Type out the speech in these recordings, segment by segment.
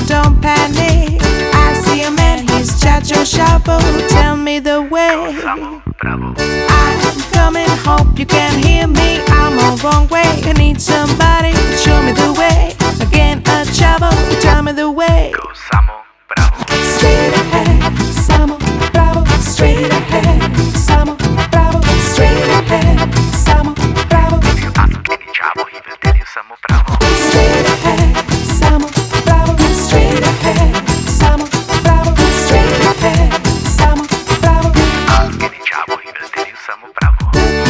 don't panic. I see a man, he's Chacho Sharpo. Tell me the way. I'm coming, hope you can hear me. I'm on wrong way. I need somebody to show me the way. Again, a chavo, tell me the way. Straight ahead, Samo Bravo. Straight ahead, Samo Bravo. Straight ahead, Samo Bravo. If you ask any chavo, he will tell you Samo Bravo. Straight ahead, Samo Bravo. Straight ahead, Samo Bravo. Straight ahead, Samo Bravo. Ask any chavo, he will tell you Samo Bravo.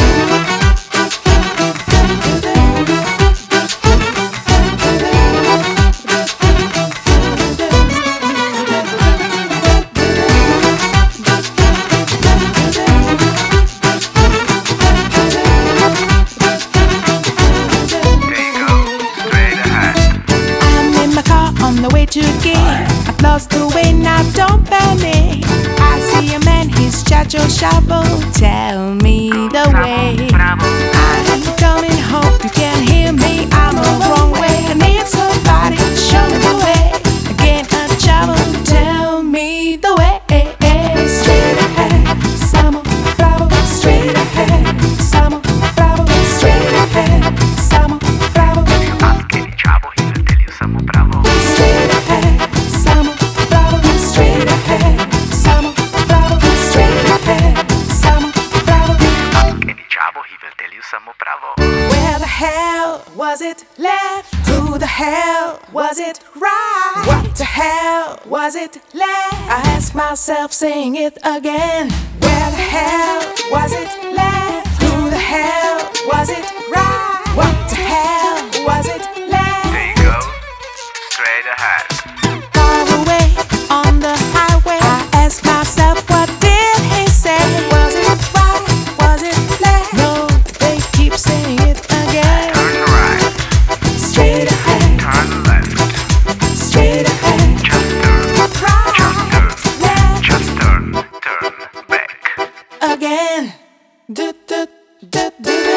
To get, I've lost the way, now don't panic. I see a man, he's Chacho Sharpo. Tell me the way. I'm coming, hope you can hear me. I'm on the wrong way. I need somebody to show me the way. Again, a chavo, tell me the way. Straight ahead, Samo Bravo. Straight ahead, Samo Bravo. Straight ahead, Samo Bravo. If you ask any chavo, he will tell you Samo Bravo. Straight ahead, Samo Bravo. Straight ahead, Samo Bravo. Straight ahead, Samo Bravo. Ask any chavo, he will tell you Samo Bravo. Where the hell was it left? Who the hell was it right? What the hell was it left? I ask myself, saying it again. Where the hell was it left? Who the hell was it right? What the hell was it left? There you go, straight ahead. Far away on the highway, I ask myself, what did he say? Was it right? Was it left? No, they keep saying it again. Turn right, Straight ahead, turn left, straight ahead, just turn, right, just turn, left, turn back. again. Do, do, do, do, do.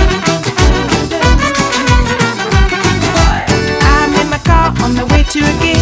I'm in my car on the way to a gig.